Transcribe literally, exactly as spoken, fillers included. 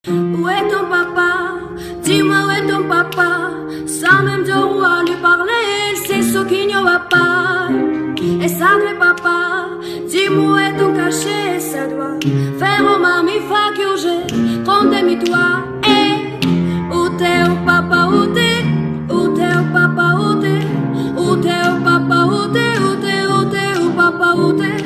Où est ton papa? Dis-moi où est ton papa? Sans même devoir lui parler, c'est ce qu'il n'y aura pas. Et sacré papa, dis-moi où est ton cachet? Ça doit faire au mami fa que j'ai compté toi. Eh, où t'es au papa? Où t'es? Où t'es au papa? Où t'es? Où t'es au papa? Où t'es? Où t'es? Où t'es au papa? Où t'es?